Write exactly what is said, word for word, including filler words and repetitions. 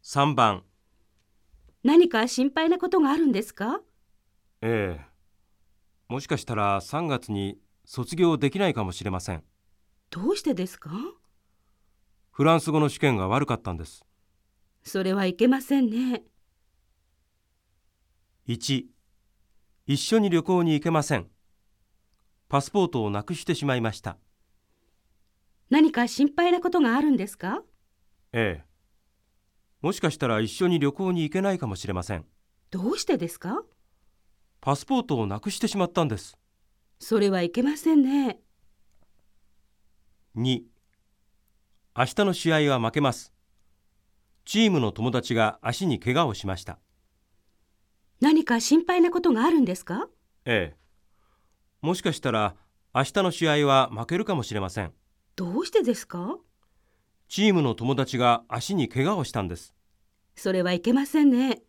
さんばん。 何か心配なことがあるんですか？ ええ。もしかしたらさんがつに卒業できないかもしれません。 どうしてですか？ フランス語の試験が悪かったんです。 それはいけませんね。 いち、一緒に旅行に行けません。パスポートをなくしてしまいました。 何か心配なことがあるんですか？ ええ。もしかしたら一緒に旅行に行けないかもしれません。 どうしてですか？ パスポートをなくしてしまったんです。 それはいけませんね。 に、明日の試合は負けます。チームの友達が足に怪我をしました。 何か心配なことがあるんですか？ ええ。もしかしたら明日の試合は負けるかもしれません。 どうしてですか？ チームの友達が足に怪我をしたんです。 それはいけませんね。